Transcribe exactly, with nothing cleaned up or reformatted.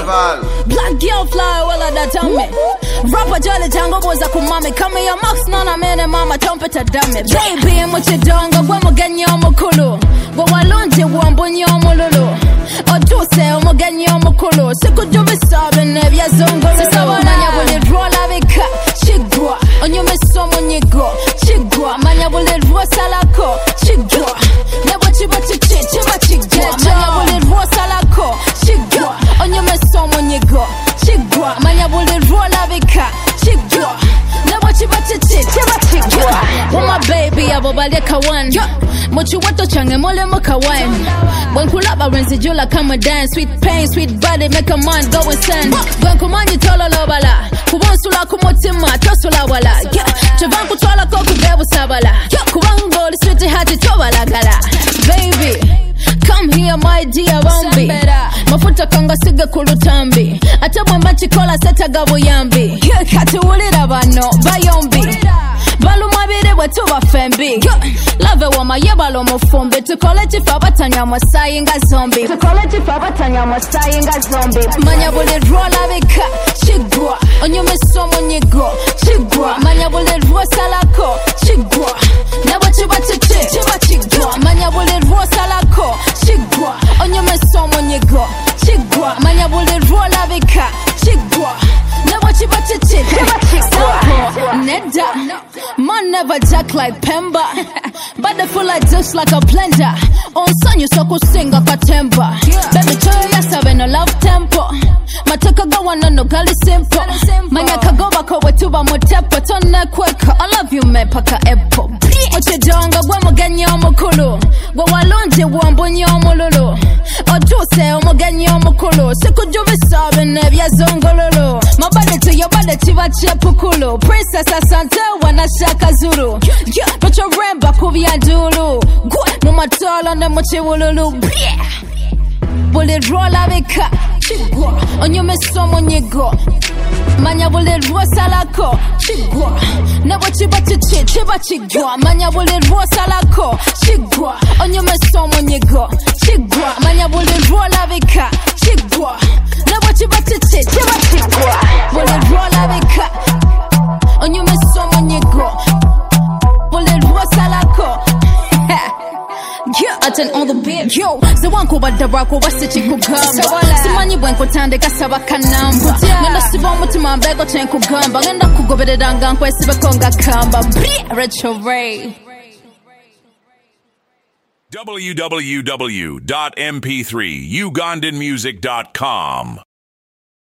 Carnival. Black girl fly well at that time. Rapper Jolly Tango was a kumami. Come here, Max Nana Mene Mama Trumpet a damn it. Baby, and what you done, go when we get your mokulu. Go alone to one bunny or mololo. Or two say, I'm getting your mokulu. So could you be sobbing if you're zongo? So Manya will it roll a big cat. Chigua. On you miss someone you go. Chigua. Manya will it roll salako. Chigua. Never chiba chichi, chiba chigua. Manya will it roll salako. Chigua. On you miss someone you go. Chigua. Manya will it roll a big cat. Chigua. Never chiba chichi, chiba chigua. Oh my baby, I've already kawan. Mochi wato change mole moka wine. When kulaba rinse jula come a dance. Sweet pain, sweet body make a man go insane. When kumanyi tolo lobala. Kubansula kumotima tosula wala. Chavan kutola koku bebu sabala. Kubango li sweet hati tobala gala. Baby, come here my dear Bambi. Mafuta kanga siga kulutambi. Atabwa machi kola seta gabo yambi. Kati ulira bano bayombi. Balu mabire wetu bafembi. Love wama yebalo mufumbi. Tukole chifa batanya masai nga zombie. Tukole chifa batanya masai nga zombie. Manya bule rola bika. Chigwa. Onyo mesomo nyigo. Chigwa. Manya bule rola salako. Chigwa. Never chiba chichi. Chiba chigwa. Manya bule rola salako. Chigwa. Onyo mesomo nyigo. Chigwa. Manya bule rola bika. Chigwa. Never chiba chichi. Chiba chigwa. Neda. Man never jack like Pemba. But they feel like just like a blender. On son you so could sing a katemba. Baby choyo ya sabe no love tempo. Mateka go on no gali simple. Manya kagoba ko wetuba motepo. Tone kweka. I love you me paka epo. Oche jonga gwe mugenye omukulu. Gwe walonje wambonye omululu. Ojuse omugenye omukulu. Siku jubi sabe nebya zongololo. My body to your body chiva chepukulu. Princess Asante wana shaka zuru. Yeah, but your remba kubia dulu. Gwe mumatolo ne mochiwululu. Bullet roll a bika. Chigwa. Onyo mesomo nyigo. Manya bullet roll salako. Chigwa. Never chiba chichi. Chiba chigwa. Manya bullet roll salako. Chigwa. Onyo mesomo nyigo. Chigwa. Manya bullet roll a bika. Chigwa. Never chiba chichi. Chiba chigwa. Bullet roll a bika. Onyo mesomo nyigo. Bullet roll salako. Yeah, I turn on the beat. Yo, the one ko badarako wasichi kugamba. Simanyi bwenko tande kasaba kanamba. Nenda sibo mutima mbego chen kugamba. Ngenda kugoberera ngankwe sibe konga kamba. Retro Ray. w w w dot m p three ugandan music dot com